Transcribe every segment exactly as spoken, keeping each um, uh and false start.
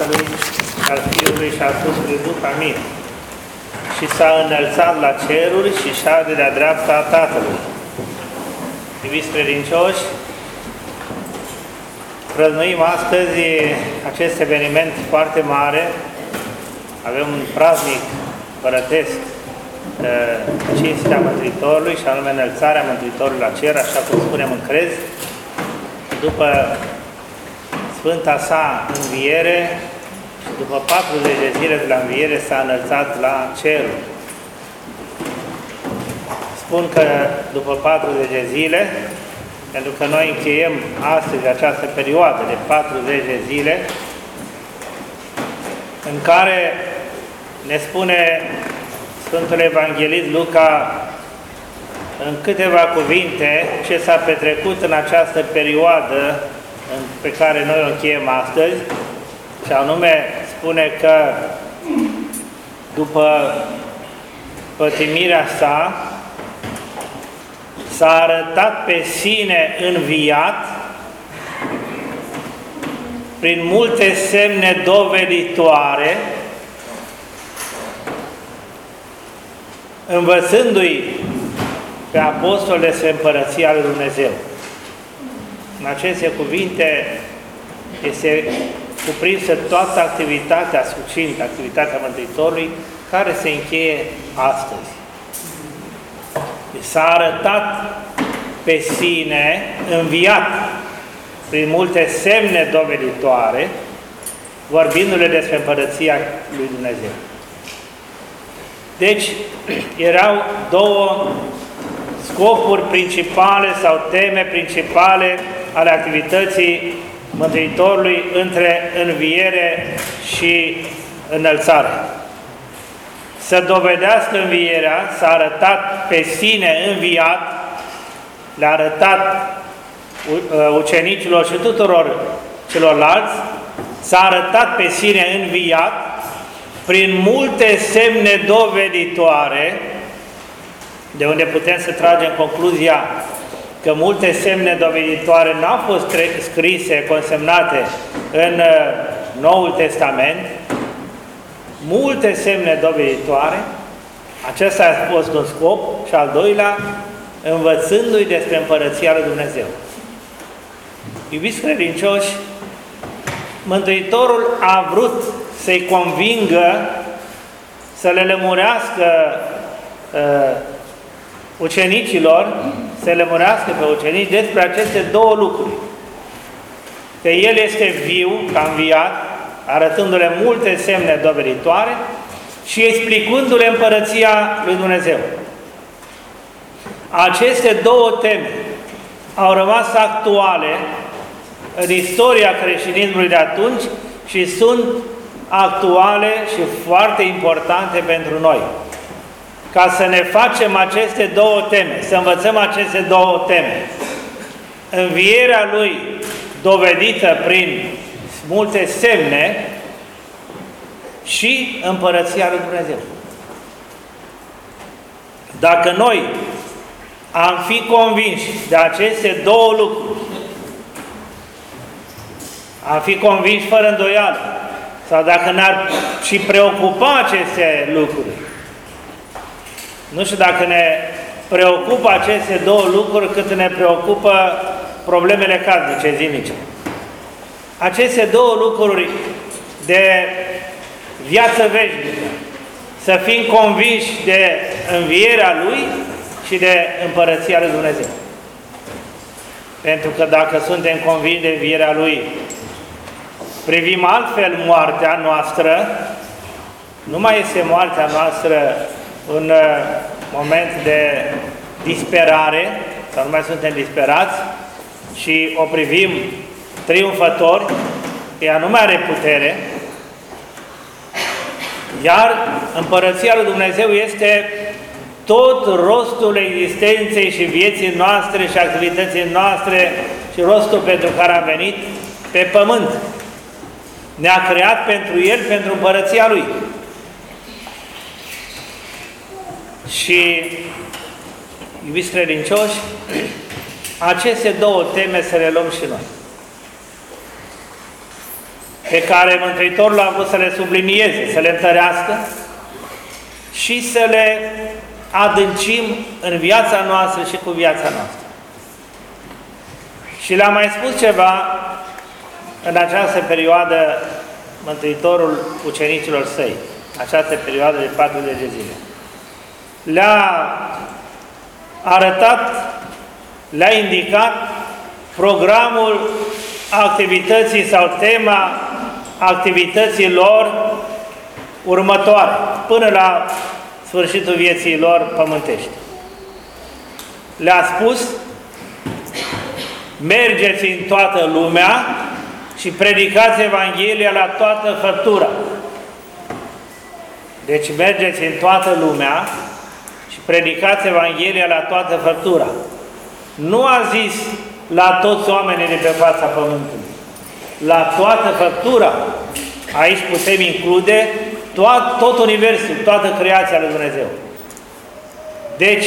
Tatălui, al Fiului și al Sfântului Duh. Amin. Și s-a înălțat la ceruri și șade de-a dreapta a Tatălui. Iubiți credincioși, prăznuim astăzi acest eveniment foarte mare. Avem un praznic părătesc, cinstea Mântuitorului, și anume înălțarea Mântuitorului la cer, așa cum spunem în crez, după Sfânta sa înviere și după patruzeci de zile de la înviere s-a înălțat la cer. Spun că după patruzeci de zile, pentru că noi încheiem astăzi această perioadă de patruzeci de zile, în care ne spune Sfântul Evanghelist Luca în câteva cuvinte ce s-a petrecut în această perioadă pe care noi o încheiem astăzi, și anume spune că după pătimirea sa s-a arătat pe sine înviat prin multe semne doveditoare, învățându-i pe apostoli despre Împărăția lui Dumnezeu. În aceste cuvinte este cuprinsă toată activitatea succintă, activitatea Mântuitorului, care se încheie astăzi. S-a arătat pe sine înviat prin multe semne doveditoare, vorbindu-le despre Împărăția lui Dumnezeu. Deci, erau două scopuri principale sau teme principale ale activității Mântuitorului între înviere și înălțare. Să dovedească învierea, s-a arătat pe sine înviat, le-a arătat ucenicilor și tuturor celorlalți, s-a arătat pe sine înviat prin multe semne doveditoare, de unde putem să tragem concluzia că multe semne doveditoare n-au fost scrise, consemnate în Noul Testament, multe semne doveditoare. Acesta a fost un scop, și al doilea, învățându-i despre Împărăția lui Dumnezeu. Iubiți credincioși, Mântuitorul a vrut să-i convingă, să le lămurească uh, ucenicilor, să lămurească pe ucenici despre aceste două lucruri. Că El este viu, ca înviat, arătându-le multe semne doveditoare și explicându-le Împărăția lui Dumnezeu. Aceste două teme au rămas actuale în istoria creștinismului de atunci și sunt actuale și foarte importante pentru noi. Ca să ne facem aceste două teme, să învățăm aceste două teme. Învierea Lui dovedită prin multe semne și Împărăția lui Dumnezeu. Dacă noi am fi convinși de aceste două lucruri, am fi convinși fără îndoială, sau dacă ne-ar și preocupa aceste lucruri, nu știu dacă ne preocupă aceste două lucruri cât ne preocupă problemele casnice zilnice. Aceste două lucruri de viață veșnică, să fim convinși de învierea Lui și de Împărăția lui Dumnezeu. Pentru că dacă suntem convinși de învierea Lui, privim altfel moartea noastră, nu mai este moartea noastră un moment de disperare, sau nu mai suntem disperați, și o privim triumfători, ea nu mai are putere, iar Împărăția lui Dumnezeu este tot rostul existenței și vieții noastre și activității noastre și rostul pentru care a venit pe pământ. Ne-a creat pentru El, pentru Împărăția Lui. Și, iubiți credincioși, aceste două teme să le luăm și noi. pe care Mântuitorul a vrut să le sublinieze, să le întărească și să le adâncim în viața noastră și cu viața noastră. Și le-am mai spus ceva în această perioadă Mântuitorul ucenicilor săi, această perioadă de patruzeci de zile. Le-a arătat, le-a indicat programul activității sau tema activității lor următoare, până la sfârșitul vieții lor pământești. Le-a spus: mergeți în toată lumea și predicați Evanghelia la toată făptura. Deci mergeți în toată lumea și predicați Evanghelia la toată făptura. Nu a zis la toți oamenii de pe fața pământului, la toată făptura. Aici putem include tot, tot universul, toată creația lui Dumnezeu. Deci,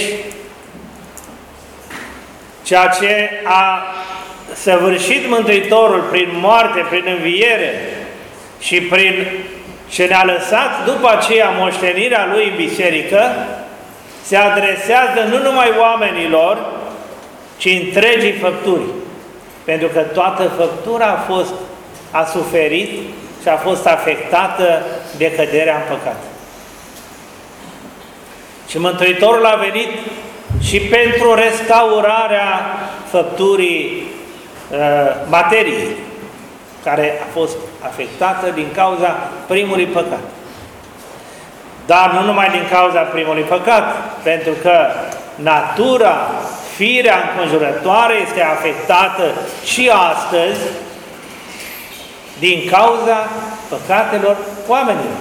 ceea ce a săvârșit Mântuitorul prin moarte, prin înviere și prin ce ne-a lăsat după aceea moștenirea Lui în biserică, se adresează nu numai oamenilor, ci întregii făpturi. Pentru că toată făptura a fost, a suferit și a fost afectată de căderea în păcat. Și Mântuitorul a venit și pentru restaurarea făpturii uh, materiei, care a fost afectată din cauza primului păcat. Dar nu numai din cauza primului păcat, pentru că natura, firea înconjurătoare este afectată și astăzi din cauza păcatelor oamenilor.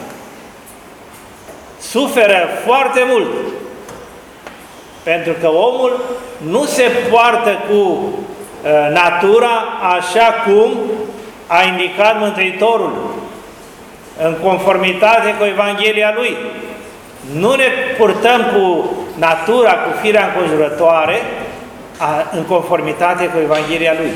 Suferă foarte mult, pentru că omul nu se poartă cu uh, natura așa cum a indicat Mântuitorul, în conformitate cu Evanghelia Lui. Nu ne purtăm cu natura, cu firea înconjurătoare, a, în conformitate cu Evanghelia Lui.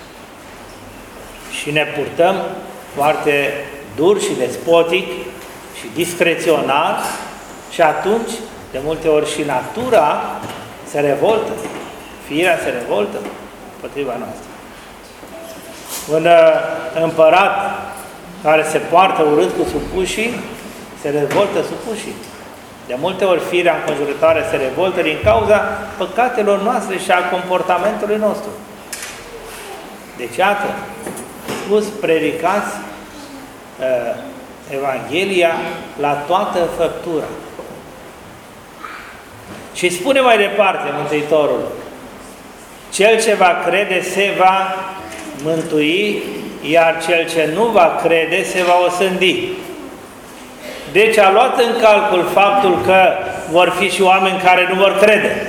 Și ne purtăm foarte dur și despotic și discrețional și atunci, de multe ori, și natura se revoltă, firea se revoltă împotriva noastră. Un împărat care se poartă urât cu supușii, se revoltă supușii. De multe ori firea înconjurătoare se revoltă din cauza păcatelor noastre și a comportamentului nostru. Deci, iată, spus, predicați uh, Evanghelia la toată făptura. Și spune mai departe Mântuitorul: cel ce va crede se va mântui, iar cel ce nu va crede se va osândi. Deci a luat în calcul faptul că vor fi și oameni care nu vor crede.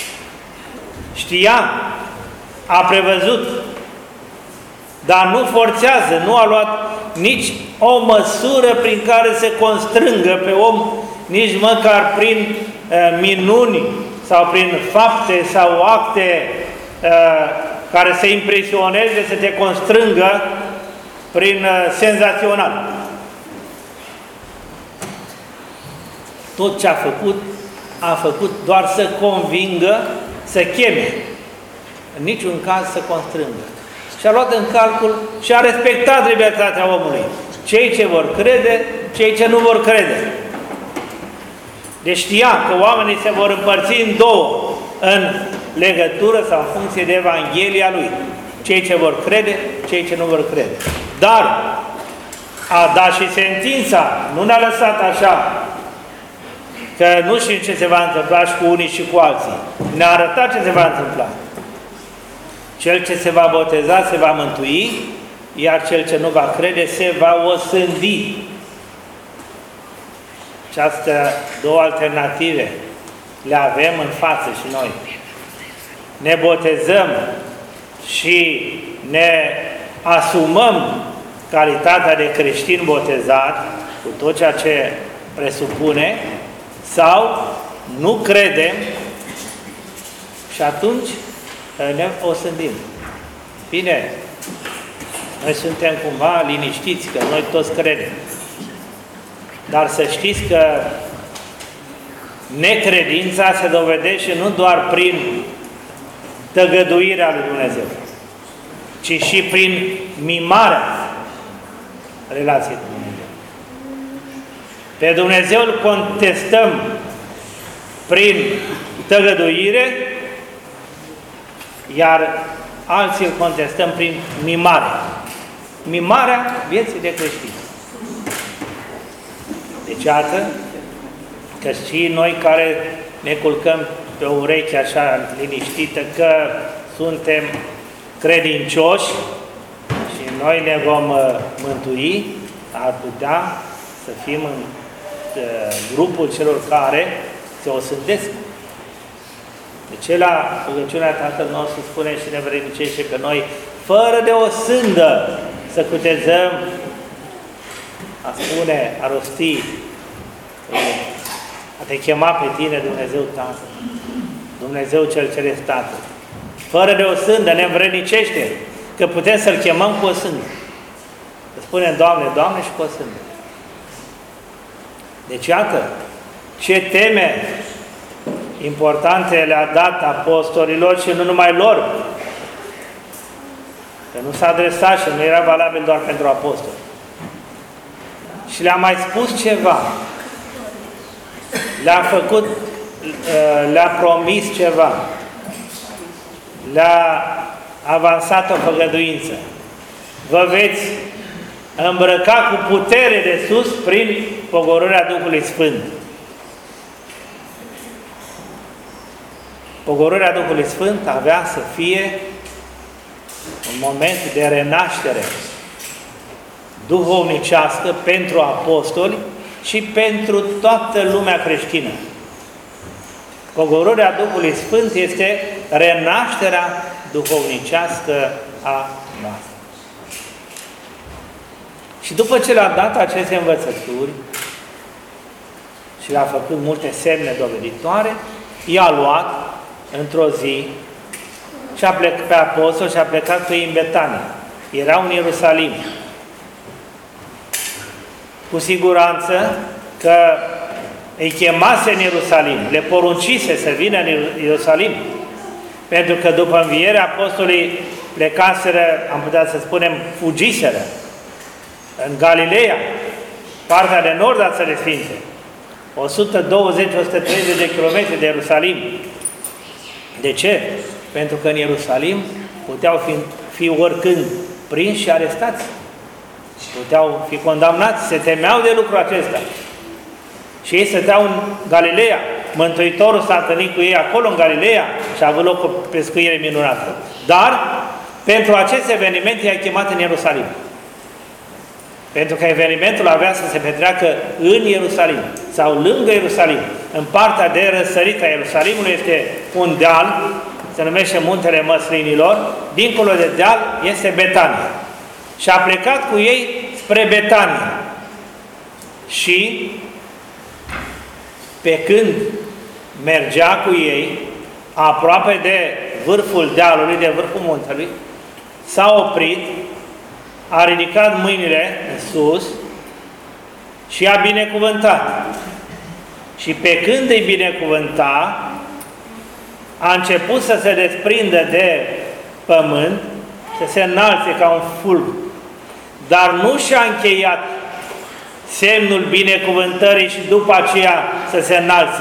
Știa, a prevăzut, dar nu forțează, nu a luat nici o măsură prin care să constrângă pe om, nici măcar prin uh, minuni sau prin fapte sau acte uh, care să impresioneze, să te constrângă prin uh, senzațional. Tot ce a făcut, a făcut doar să convingă, să cheme, în niciun caz să constrângă. Și a luat în calcul și a respectat libertatea omului. Cei ce vor crede, cei ce nu vor crede. Deci știa că oamenii se vor împărți în două, în legătură sau în funcție de Evanghelia Lui. Cei ce vor crede, cei ce nu vor crede. Dar a dat și sentința, nu ne-a lăsat așa, că nu știm ce se va întâmpla și cu unii și cu alții. Ne-a arătat ce se va întâmpla. Cel ce se va boteza se va mântui, iar cel ce nu va crede se va osândi. Această două alternative le avem în față și noi. Ne botezăm și ne asumăm calitatea de creștin botezat, cu tot ceea ce presupune, sau nu credem și atunci ne osândim. Bine, Noi suntem cumva liniștiți că noi toți credem. Dar să știți că necredința se dovedește nu doar prin tăgăduirea lui Dumnezeu, ci și prin mimarea relației cu Dumnezeu. Pe Dumnezeu îl contestăm prin tăgăduire, iar alții îl contestăm prin mimare. Mimarea vieții de creștin. Deci, iată că și noi care ne culcăm pe o ureche așa liniștită că suntem credincioși și noi ne vom mântui, ar putea să fim în grupul celor care se osândesc. De ce la rugăciunea Tatăl nostru spune și ne vrednicește pe noi, fără de o sândă, să cutezăm, a spune, a rosti, a te chema pe tine Dumnezeu Tatăl, Dumnezeu Cel Ceresc Tatăl. Fără de o sândă, ne învrednicește că putem să-L chemăm cu o sândă. Să spunem, Doamne, Doamne și cu o sândă. Deci, iată, ce teme importante le-a dat apostolilor și nu numai lor. Că nu s-a adresat și nu era valabil doar pentru apostoli. Și le-a mai spus ceva. Le-a făcut, le-a promis ceva. Le-a avansat o făgăduință. Vă veți îmbrăca cu putere de sus prin pogorârea Duhului Sfânt. Pogorârea Duhului Sfânt avea să fie un moment de renaștere duhovnicească pentru apostoli și pentru toată lumea creștină. Pogorârea Duhului Sfânt este renașterea duhovnicească a noastră. Și după ce le-a dat aceste învățături și le-a făcut multe semne doveditoare, i-a luat într-o zi și a plecat pe apostol și a plecat cu ei în Betania. Erau în Ierusalim. Cu siguranță că îi chemase în Ierusalim, le poruncise să vină în Ierusalim, pentru că după înviere apostolii plecaseră, am putea să spunem, fugiseră în Galileea, partea de nord a Țării Sfinte, o sută douăzeci - o sută treizeci de kilometri de Ierusalim. De ce? Pentru că în Ierusalim puteau fi, fi oricând prinși și arestați. Puteau fi condamnați, se temeau de lucrul acesta. Și ei stăteau în Galileea. Mântuitorul s-a întâlnit cu ei acolo în Galileea și a avut loc o pescuire minunată. Dar, pentru acest eveniment i-a chemat în Ierusalim. Pentru că evenimentul avea să se petreacă în Ierusalim sau lângă Ierusalim. În partea de răsărit a Ierusalimului este un deal, se numește Muntele Măslinilor, dincolo de deal este Betania. Și a plecat cu ei spre Betania. Și pe când mergea cu ei, aproape de vârful dealului, de vârful muntelui, s-a oprit, a ridicat mâinile în sus și a binecuvântat. Și pe când îi binecuvânta, a început să se desprindă de pământ, să se înalțe ca un fulg. Dar nu și-a încheiat semnul binecuvântării și după aceea să se înalțe.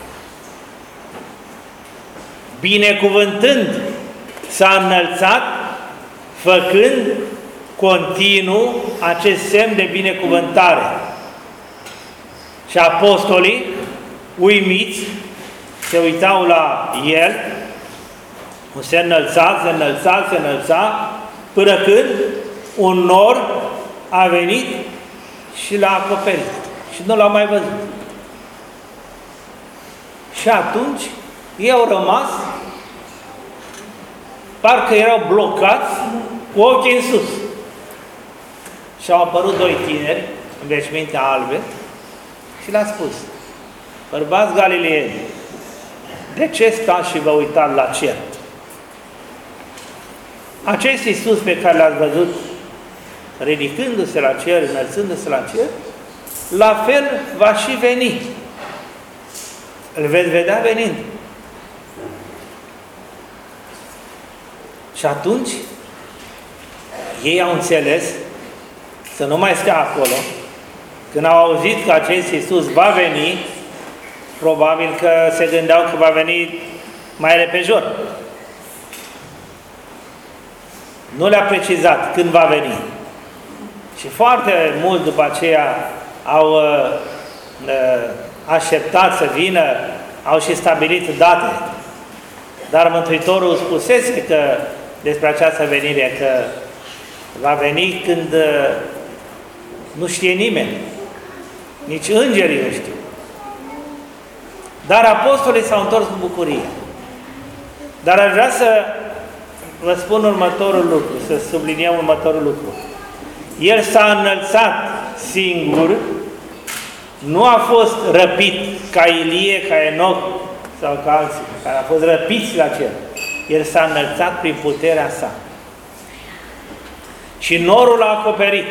Binecuvântând, s-a înălțat, făcând continuu acest semn de binecuvântare. Și apostolii, uimiți, se uitau la el, se înălța, se înălța, se înălța, până când un nor a venit și l-a acoperit. Și nu l-au mai văzut. Și atunci ei au rămas, parcă erau blocați cu ochii în sus. Și au apărut doi tineri în veșminte albe și le-a spus: bărbați galileeni, de ce stați și vă uitați la cer? Acest Iisus pe care l-ați văzut ridicându-se la cer, înălțându-se la cer, la fel va și veni. Îl veți vedea venind. Și atunci, ei au înțeles să nu mai stea acolo. Când au auzit că acest Iisus va veni, probabil că se gândeau că va veni mai repejor. Nu le-a precizat când va veni. Și foarte mult după aceea au uh, uh, așteptat să vină, au și stabilit date. Dar Mântuitorul spusese că despre această venire, că va veni când uh, nu știe nimeni, nici îngerii nu știu. Dar apostolii s-au întors cu bucurie. Dar aș vrea să vă spun următorul lucru, să subliniem următorul lucru. El s-a înălțat singur, nu a fost răpit ca Ilie, ca Enoch sau ca alții, care a fost răpiți la cer. El s-a înălțat prin puterea sa. Și norul l-a acoperit.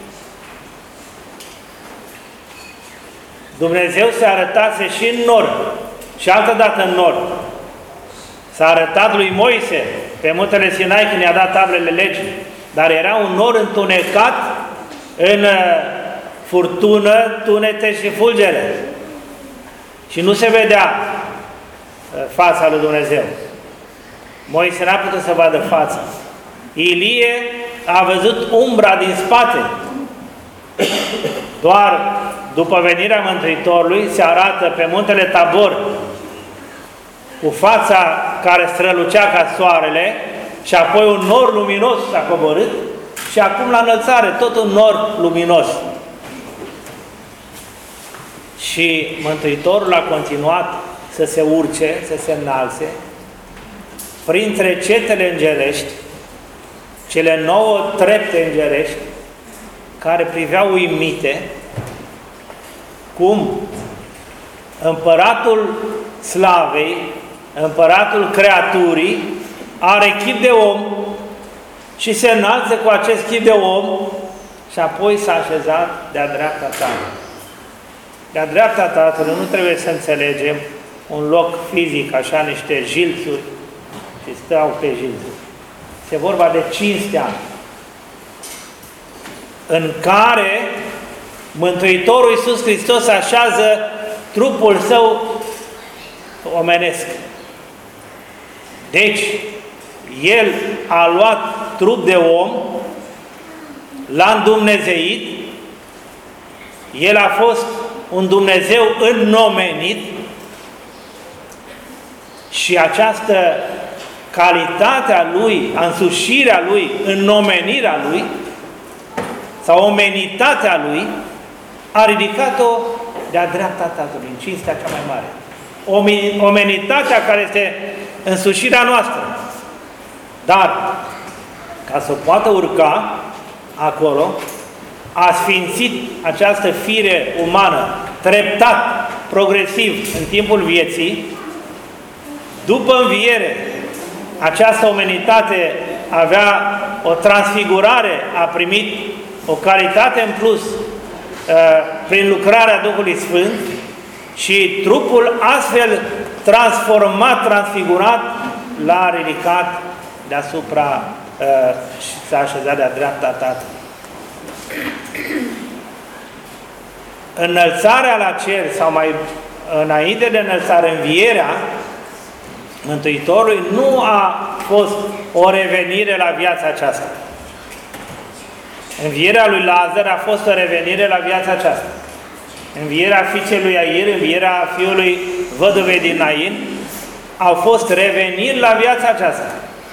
Dumnezeu se arătase și în nor, și altădată în nor. S-a arătat lui Moise pe muntele Sinai când i-a dat tablele legii, dar era un nor întunecat în furtună, tunete și fulgere. Și nu se vedea fața lui Dumnezeu. Moise n-a putut să vadă fața. Ilie a văzut umbra din spate. Doar după venirea Mântuitorului se arată pe muntele Tabor cu fața care strălucea ca soarele și apoi un nor luminos s-a coborât și acum la înălțare tot un nor luminos. Și Mântuitorul a continuat să se urce, să se înalțe printre cetele îngerești, cele nouă trepte îngerești care priveau uimite cum împăratul slavei, împăratul creaturii, are chip de om și se înalță cu acest chip de om și apoi s-a așezat de-a dreapta Tatălui. De-a dreapta Tatălui nu trebuie să înțelegem un loc fizic, așa niște jilțuri și stau pe jilțuri. Se vorba de cinstea în care Mântuitorul Iisus Hristos așează trupul său omenesc. Deci, El a luat trup de om, l-a îndumnezeit, El a fost un Dumnezeu înnomenit și această calitate a Lui, însușirea Lui, înnomenirea Lui sau omenitatea Lui a ridicat-o de-a dreapta Tatălui, în cinstea cea mai mare. Omenitatea care este însușirea noastră. Dar, ca să poată urca acolo, a sfințit această fire umană, treptat, progresiv, în timpul vieții. După înviere, această omenitate avea o transfigurare, a primit o calitate în plus prin lucrarea Duhului Sfânt și trupul astfel transformat, transfigurat, l-a ridicat deasupra și s-a așezat de-a dreapta Tatălui. Înălțarea la cer, sau mai înainte de înălțare, învierea Mântuitorului nu a fost o revenire la viața aceasta. Învierea lui Lazar a fost o revenire la viața aceasta. Învierea fiicei lui Iair, învierea fiului văduvei din Nain, au fost reveniri la viața aceasta.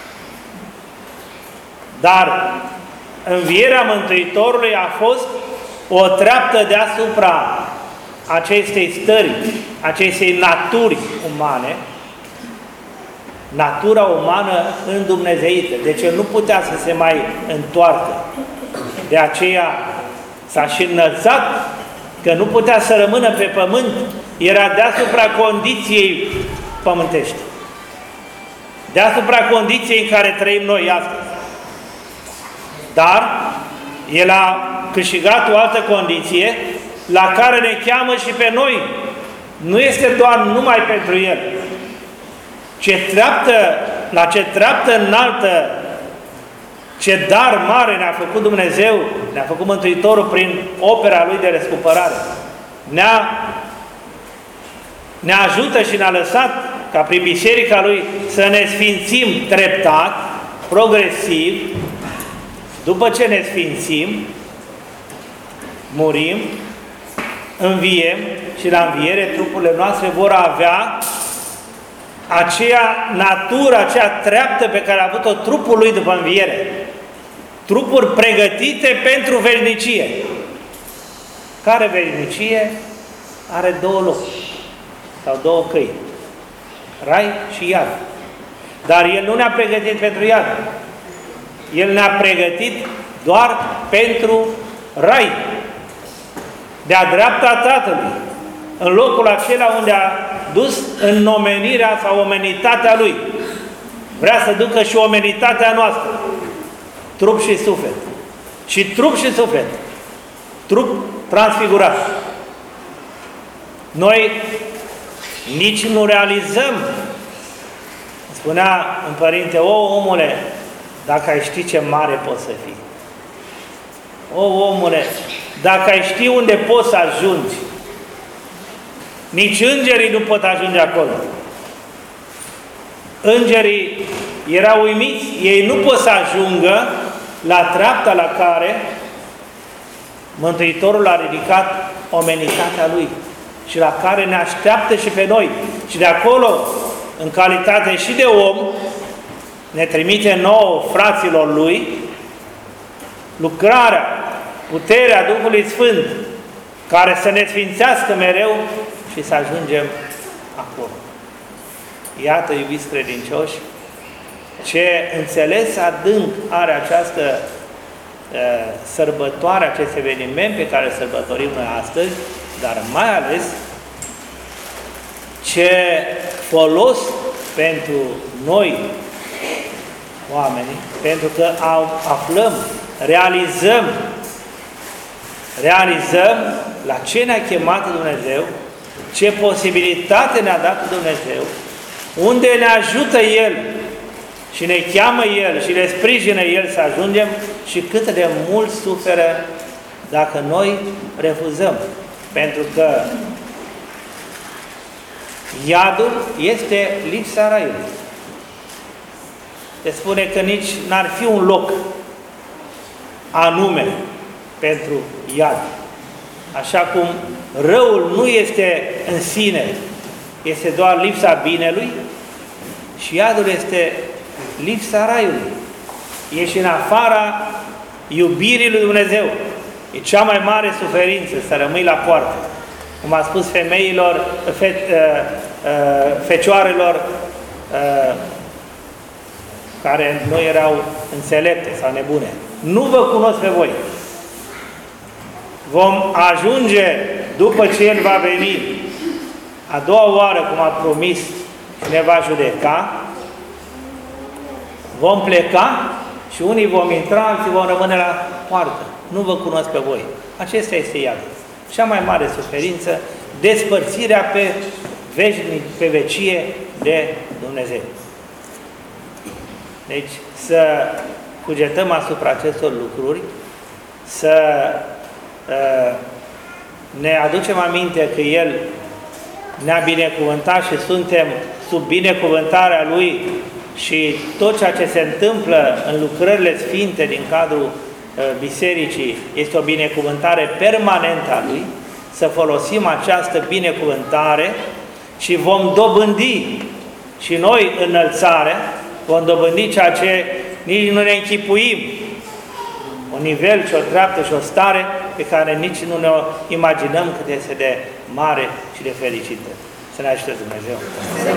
Dar învierea Mântuitorului a fost o treaptă deasupra acestei stări, acestei naturi umane, natura umană îndumnezeită. Deci el nu putea să se mai întoarcă. De aceea s-a și înălțat, că nu putea să rămână pe pământ, era deasupra condiției pământești. Deasupra condiției în care trăim noi astăzi. Dar El a câștigat o altă condiție la care ne cheamă și pe noi. Nu este doar numai pentru El. Ce treaptă, la ce treaptă înaltă, ce dar mare ne-a făcut Dumnezeu, ne-a făcut Mântuitorul prin opera Lui de răscumpărare. Ne-a ne ajută și ne-a lăsat ca prin biserica Lui să ne sfințim treptat, progresiv. După ce ne sfințim, murim, înviem și la înviere trupurile noastre vor avea aceea natură, aceea treaptă pe care a avut-o trupul Lui după înviere. Trupuri pregătite pentru veșnicie. Care veșnicie are două locuri sau două căi. Rai și iad. Dar El nu ne-a pregătit pentru iad. El ne-a pregătit doar pentru rai. De-a dreapta Tatălui. În locul acela unde a dus înnomenirea sau omenitatea Lui. Vrea să ducă și omenitatea noastră. Trup și suflet. Și trup și suflet. Trup transfigurat. Noi nici nu realizăm. Spunea un părinte: o, omule, dacă ai ști ce mare poți să fii. O, omule, dacă ai ști unde poți să ajungi. Nici îngerii nu pot ajunge acolo. Îngerii erau uimiți, ei nu pot să ajungă la treapta la care Mântuitorul a ridicat omenitatea Lui și la care ne așteaptă și pe noi. Și de acolo, în calitate și de om, ne trimite nouă, fraților Lui, lucrarea, puterea Duhului Sfânt, care să ne sfințească mereu și să ajungem acolo. Iată, iubiți credincioși, ce înțeles adânc are această uh, sărbătoare, acest eveniment pe care îl sărbătorim noi astăzi, dar mai ales ce folos pentru noi, oamenii, pentru că aflăm, realizăm, realizăm la ce ne-a chemat Dumnezeu, ce posibilitate ne-a dat Dumnezeu, unde ne ajută El și ne cheamă El și ne sprijină El să ajungem și cât de mult suferă dacă noi refuzăm. Pentru că iadul este lipsa raiului. Se spune că nici n-ar fi un loc anume pentru iad. Așa cum răul nu este în sine, este doar lipsa binelui, și iadul este lipsa raiului. Ești în afara iubirii lui Dumnezeu. E cea mai mare suferință să rămâi la poartă. Cum a spus femeilor, fe, uh, uh, fecioarelor uh, care nu erau înțelepte sau nebune. Nu vă cunosc pe voi. Vom ajunge, după ce El va veni a doua oară, cum a promis, și ne va judeca, vom pleca și unii vom intra, alții vom rămâne la poartă. Nu vă cunosc pe voi. Acesta este iadul. Cea mai mare suferință, despărțirea pe veșnic, pe vecie de Dumnezeu. Deci să cugetăm asupra acestor lucruri, să uh, ne aducem aminte că El ne-a binecuvântat și suntem sub binecuvântarea Lui și tot ceea ce se întâmplă în lucrările sfinte din cadrul uh, bisericii este o binecuvântare permanentă a Lui, să folosim această binecuvântare și vom dobândi și noi înălțarea, vom dobândi ceea ce nici nu ne închipuim, un nivel și o treaptă și o stare pe care nici nu ne imaginăm cât este de mare și de fericită. Să ne ajute Dumnezeu!